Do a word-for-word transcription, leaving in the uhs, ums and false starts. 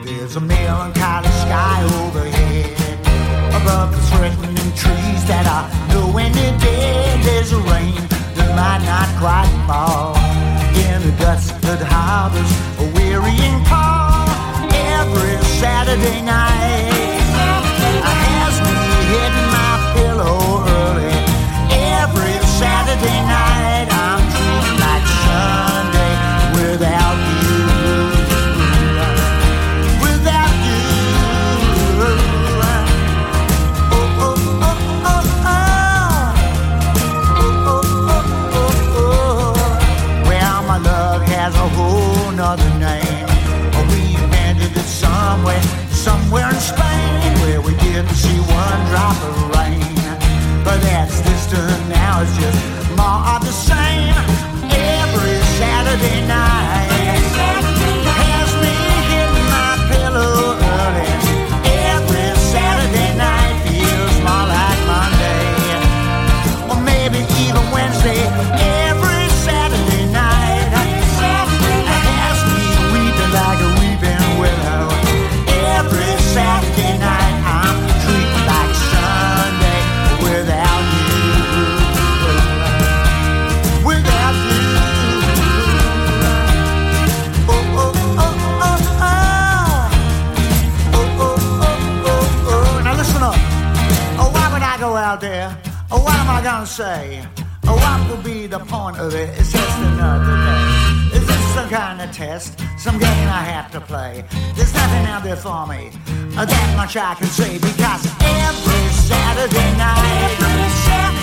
There's a melancholy sky overhead, above the threatening trees that are knowing they're dead. There's a rain that might not quite fall in the dust that harbors a wearying call. Every Saturday night has me hitting my pillow early. Every Saturday night I'm treating like Sunday without you. Without you. Oh, oh, oh, oh, oh. Oh, oh, oh, oh, oh. Well, my love has a whole nother name. We invented it somewhere, somewhere in Spain, where we didn't see one drop of rain. But that's distant now, it's just more of the same. Every Saturday night has me hitting my pillow early. Every Saturday night feels more like Monday, or maybe even Wednesday. Every Saturday night has me weeping like a weeping willow. Every Saturday night I'm treating like Sunday without you. Without you. Oh, oh, oh, oh, oh. Oh, oh, oh, oh, oh. Now listen up. Oh, why would I go out there? Oh, what am I gonna say? Oh, what will be the point of it? It's just another day. Is this some kind of test? Some game I have to play? There's nothing out there for me. Uh, that much I can say, because every Saturday night, every Saturday